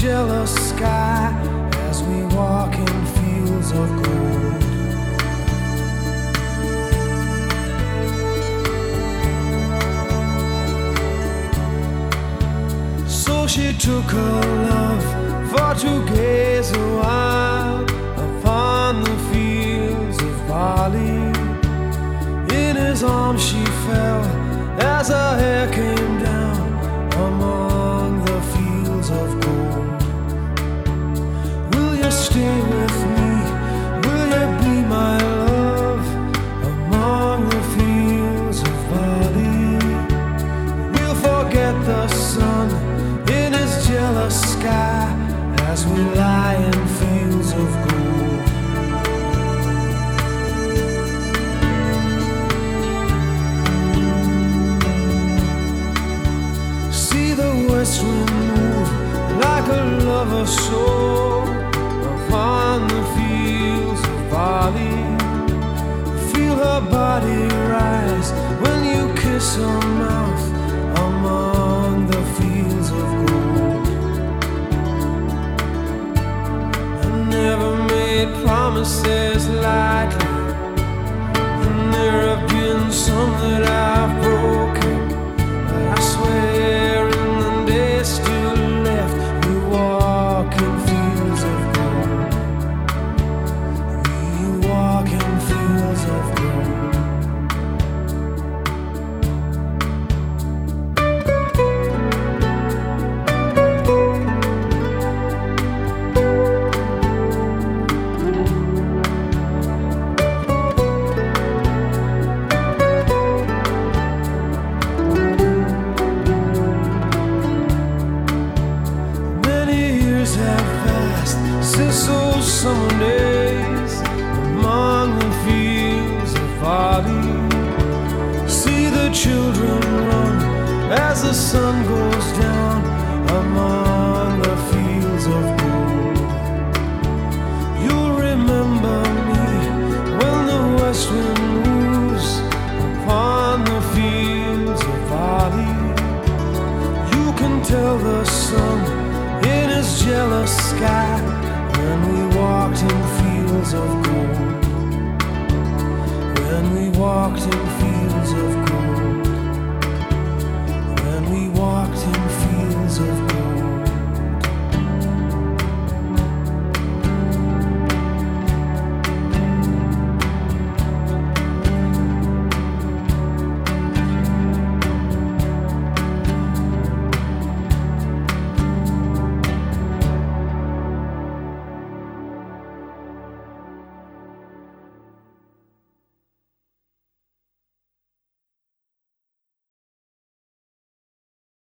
jealous sky as we walk in fields of gold. So she took her love for to gaze a while upon the fields of barley. In his arms she fell as her hair came down among the fields of gold. Will you stay with me? Will you be my love among the fields of barley? We'll forget the sun in his jealous sky as we lie in fields of gold. See the west wind move like a lover's soul upon the fields of barley. Feel her body rise when you kiss her mouth among the fields of gold. I never made promises lightly, and there have been some that I've broken, but I swear in the days still left we walk in fields of gold. We walk in fields of gold. Have passed since those summer days among the fields of barley. See the children run as the sun goes down among the fields of gold. You'll remember me when the west wind moves upon the fields of barley. You can tell the sun in his jealous sky when we walked in fields of gold. When we walked in fields of gold.